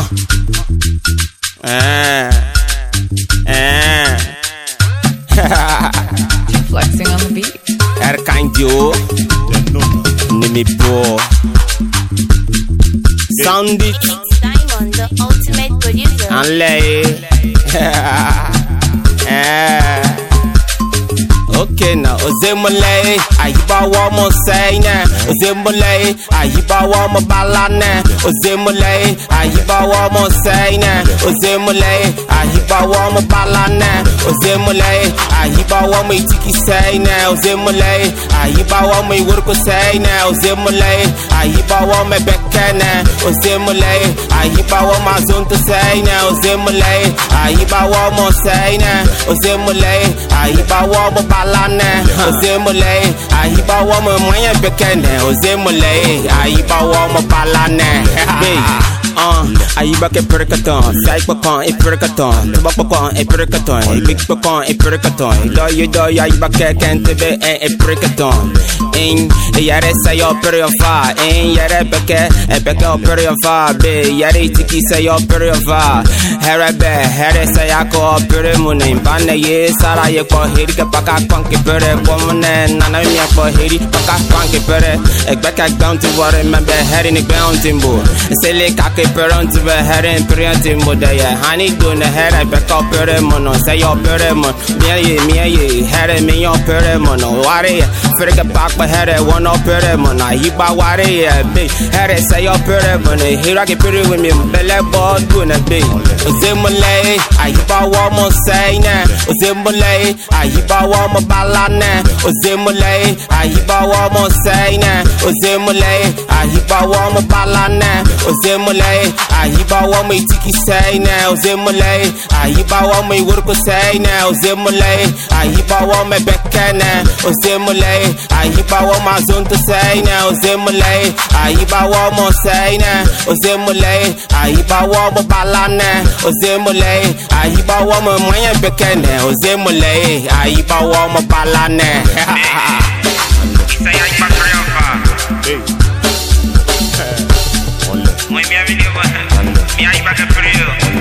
Flexing on the beat. Erkanjo Nimi Bo Sound it Diamond, the ultimate producer. and lay Okay now, Ozemole, Ayiba Wamo Sayna, Ozemole, Ayiba Wamo Balana, Ozemole, Ayiba Wamo Sayna, Ozemole, Ayiba Wamo Balana, Ozemole, Ayiba Wamo Tiki Sayna, Ozemole, Ayiba Wamo Worko Sayna, Ozemole, Ayiba Wamo Bekana, Ozemole, Ayiba Wamo Zonto Sayna, Ozemole, Ayiba Wamo Sayna, Ozemole, Ayiba Wamo Balana. Ozemole, Ayiba Wamo Maya Bekane, Ozemole, Ayiba Wamo Balane. Ayiba ke perkaton, Saikpakon, a perkaton, Tobacon, a perkaton, Big Pacon, a perkaton, do Ayiba Kentebe, a perkaton. In the Yare say your period far, in Yare Beke, a Beka period far, be Yare Tiki say your period far, Harabe, Harry say I call Perimun in Banaye, Sarah, you call Hirika Paka Punky Pere, woman, and Nanamia for Hiri, Paka Punky Pere, a Beka down to what remember heading the ground timbo, Sele Kake Peron to the head and Periantimbo, honey doing the head, I back up Peremono, say your Peremon, me, had me your Peremono, Wari, Frika Paka had a one up Peremon, Ayiba Wari, big, had a say your Peremon, here I get pretty with me, Bella Ball, doing a big, Ozemole, Ayiba Wamo Sayna, Ozemole, Ayiba Wamo Balana, Ozemole, Ayiba Wamo Sayna, Ozemole, Ayiba Wamo Balana, Ozemole, Ayiba Wamo Tiki Sayna, Ozemole, Ayiba Wamo Worko Sayna, Ozemole, Ayiba Wamo Bekana, Ozemole, Ayiba Wamo Zonto Sayna, Ozemole, Ayiba Wamo Sayna, Ozemole, Ayiba Wamo Balana, Ozemole, Ayiba Wamo Maya Bekana, Ozemole, Ayiba Wamo Balana. Say Ayiba Korean. Muy bien, mi Ayiba Korean.